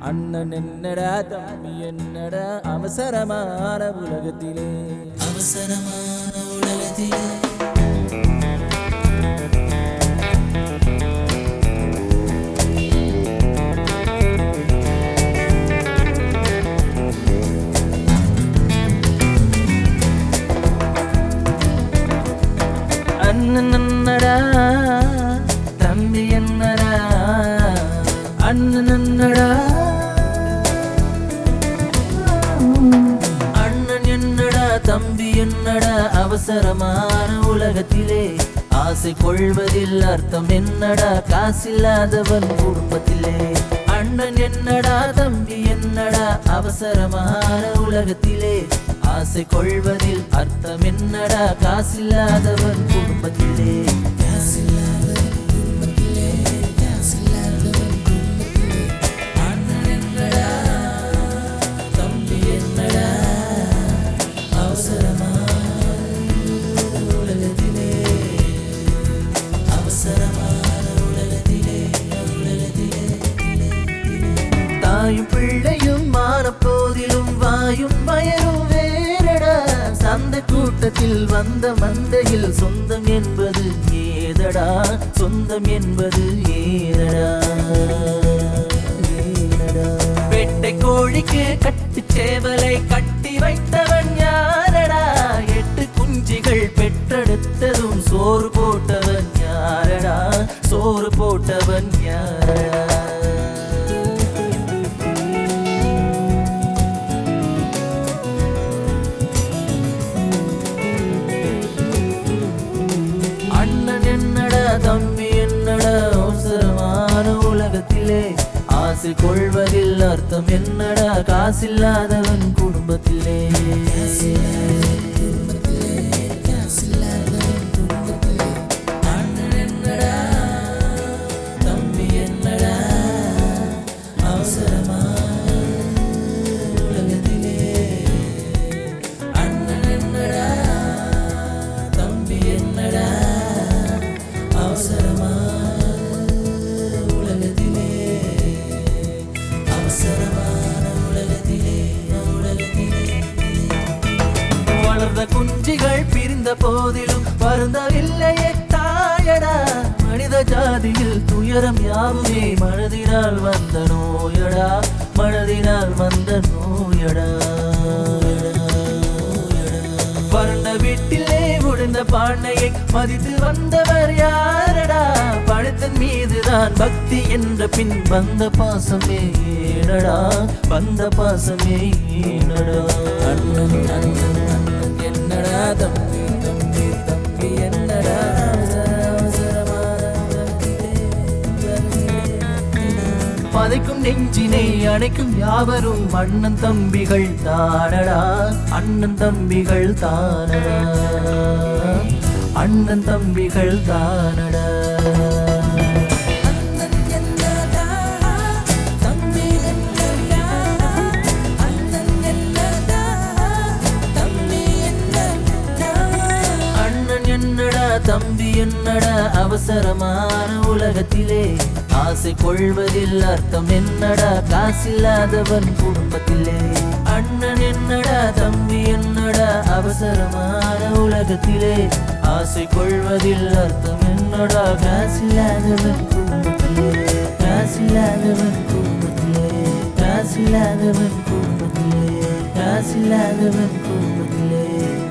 அண்ணன் என்னடா தம்பி என்னடா அவசரமான உலகத்திலே அவசரமான உலகத்திலே அண்ணன் என்னடா தம்பி என்னடா அண்ணன் என்னடா அண்ணன் என்னடா தம்பி என்னடா அவசரமான உலகத்திலே ஆசை கொள்வதில் அர்த்தம் என்னடா காசில்லாதவன் குடும்பத்திலே அண்ணன் என்னடா தம்பி என்னடா அவசரமான உலகத்திலே ஆசை கொள்வதில் அர்த்தம் என்னடா காசில்லாதவன் குடும்பத்திலே அண்ணன் என்னடா தம்பி என்னடா அவசரமான உலகத்திலே அவசரமான உலகத்திலே தாயும் பிள்ளையும் மாறப்போதிலும் வாயும் வயரும் அந்த கூட்டத்தில் வந்த மந்தையில் சொந்தம் என்பது ஏதடா சொந்தம் என்பது ஏதடா வெட்டை கோழிக்கு கட்டு சேவலை கட்டி வைத்தவன் யாரடா 8 குஞ்சுகள் பெற்றெடுத்ததும் சோறு போட்டவன் யாரடா சோறு போட்டவன் யாரடா தம்பி என்னடா அவசரமான உலகத்திலே ஆசை கொள்வதில் அர்த்தம் என்னடா காசில்லாதவன் குடும்பத்திலே அண்ணன் என்னடா தம்பி என்னடா அவசரமான உலகத்திலே அண்ணன் என்னடா தம்பி என்னடா வளர்ந்த குஞ்சுகள் பிரிந்த போதிலும் வருந்தவில்லையே தாயடா மனித ஜாதியில் துயரம் யாவுமே மனதினால் வந்த நோயடா மனதினால் வந்த நோயடா வறண்ட வீட்டிலே உடைந்த பானையை மதித்து வந்தவர் யாரடா பழத்தின் மீதுதான் பக்தி என்ற பின் வந்த பாசமே ஏனடா வந்த பாசமே ஏனடா அண்ணன் அண்ணன் அண்ணன் என்னடா தம்பி தம்பி தம்பி என்னடா பதைக்கும் நெஞ்சினை அணைக்கும் யாவரும் அண்ணன் தம்பிகள் தானடா அண்ணன் தம்பிகள் தானடா அண்ணன் தம்பிகள் தானடா அண்ணன் என்னடா தம்பி என்னடா அவசரமான உலகத்திலே ஆசை கொள்வதில் அர்த்தம் என்னடா காசில்லாதவன் குடும்பத்திலே அண்ணன் என்னடா தம்பி என்னடா அவசரமான உலகத்திலே ஆசை கொள்வதில் அர்த்தம் என்னடா காசில்லாதவன் குடும்பத்திலே காசில்லாதவன் குடும்பத்திலே காசில்லாதவன் குடும்பத்திலே காசில்லாதவன் குடும்பத்திலே